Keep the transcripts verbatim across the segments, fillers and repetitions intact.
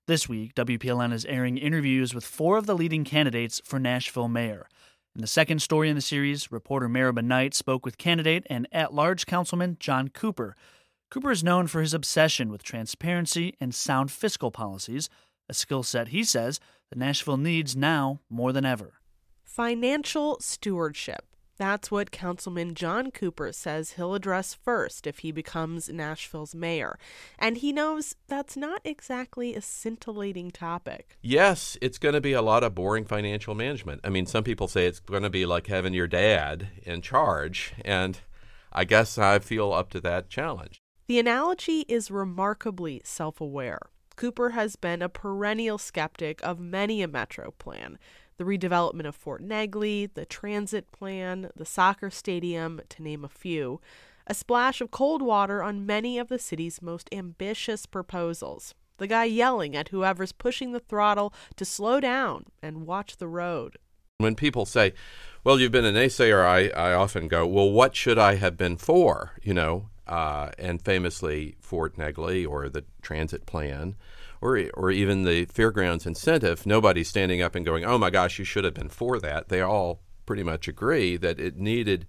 This week, W P L N is airing interviews with four of the leading candidates for Nashville mayor. In the second story in the series, reporter Meribah Knight spoke with candidate and at-large councilman John Cooper. Cooper is known for his obsession with transparency and sound fiscal policies, a skill set he says that Nashville needs now more than ever. Financial stewardship. That's what Councilman John Cooper says he'll address first if he becomes Nashville's mayor. And he knows that's not exactly a scintillating topic. Yes, it's going to be a lot of boring financial management. I mean, some people say it's going to be like having your dad in charge, and I guess I feel up to that challenge. The analogy is remarkably self-aware. Cooper has been a perennial skeptic of many a metro plan. The redevelopment of Fort Negley, the transit plan, the soccer stadium, to name a few. A splash of cold water on many of the city's most ambitious proposals. The guy yelling at whoever's pushing the throttle to slow down and watch the road. When people say, well, you've been a naysayer, I, I often go, well, what should I have been for? You know, uh, and famously Fort Negley or the transit plan. Or, or even the fairgrounds incentive, nobody's standing up and going, oh, my gosh, you should have been for that. They all pretty much agree that it needed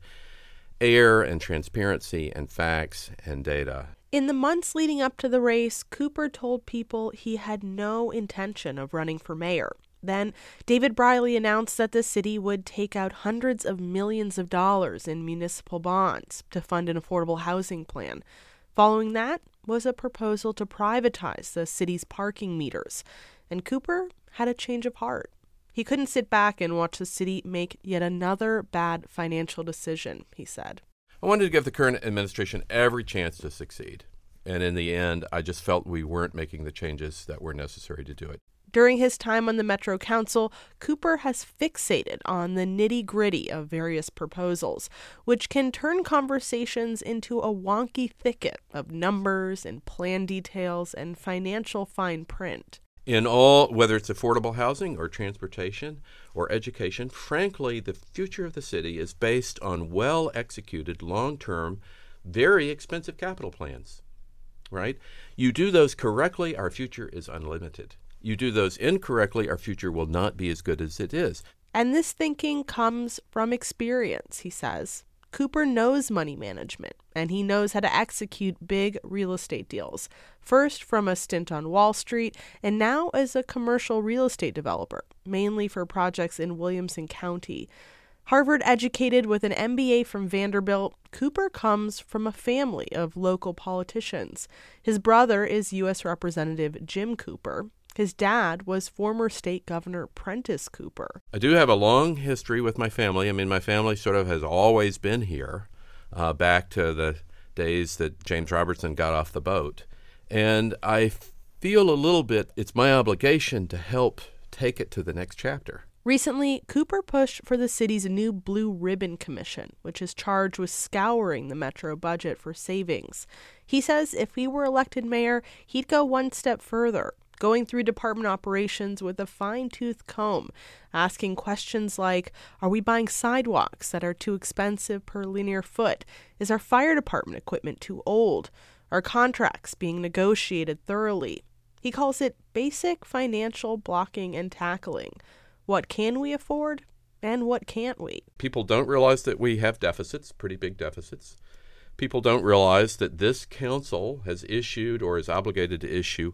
air and transparency and facts and data. In the months leading up to the race, Cooper told people he had no intention of running for mayor. Then David Briley announced that the city would take out hundreds of millions of dollars in municipal bonds to fund an affordable housing plan. Following that was a proposal to privatize the city's parking meters, and Cooper had a change of heart. He couldn't sit back and watch the city make yet another bad financial decision, he said. I wanted to give the current administration every chance to succeed, and in the end, I just felt we weren't making the changes that were necessary to do it. During his time on the Metro Council, Cooper has fixated on the nitty-gritty of various proposals, which can turn conversations into a wonky thicket of numbers and plan details and financial fine print. In all, whether it's affordable housing or transportation or education, frankly, the future of the city is based on well-executed, long-term, very expensive capital plans, right? You do those correctly, our future is unlimited. You do those incorrectly, our future will not be as good as it is. And this thinking comes from experience, he says. Cooper knows money management, and he knows how to execute big real estate deals, first from a stint on Wall Street, and now as a commercial real estate developer, mainly for projects in Williamson County. Harvard-educated with an M B A from Vanderbilt, Cooper comes from a family of local politicians. His brother is U S Representative Jim Cooper. His dad was former state governor Prentice Cooper. I do have a long history with my family. I mean, my family sort of has always been here, uh, back to the days that James Robertson got off the boat. And I feel a little bit it's my obligation to help take it to the next chapter. Recently, Cooper pushed for the city's new Blue Ribbon Commission, which is charged with scouring the metro budget for savings. He says if he were elected mayor, he'd go one step further, going through department operations with a fine-tooth comb, asking questions like, are we buying sidewalks that are too expensive per linear foot? Is our fire department equipment too old? Are contracts being negotiated thoroughly? He calls it basic financial blocking and tackling. What can we afford and what can't we? People don't realize that we have deficits, pretty big deficits. People don't realize that this council has issued or is obligated to issue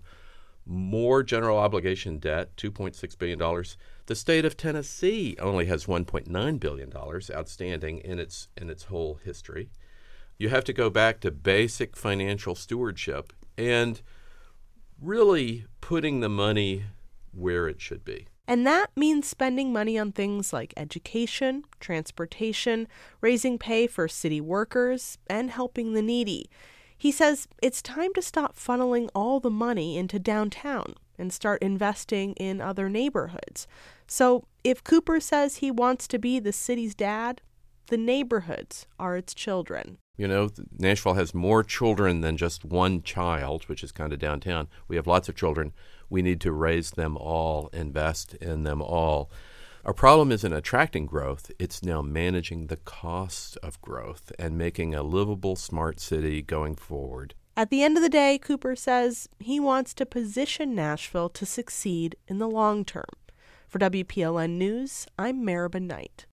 more general obligation debt, two point six billion dollars. The state of Tennessee only has one point nine billion dollars outstanding in its in its whole history. You have to go back to basic financial stewardship and really putting the money where it should be. And that means spending money on things like education, transportation, raising pay for city workers, and helping the needy. He says it's time to stop funneling all the money into downtown and start investing in other neighborhoods. So if Cooper says he wants to be the city's dad, the neighborhoods are its children. You know, Nashville has more children than just one child, which is kind of downtown. We have lots of children. We need to raise them all, invest in them all. Our problem isn't attracting growth. It's now managing the cost of growth and making a livable, smart city going forward. At the end of the day, Cooper says he wants to position Nashville to succeed in the long term. For W P L N News, I'm Maribel Knight.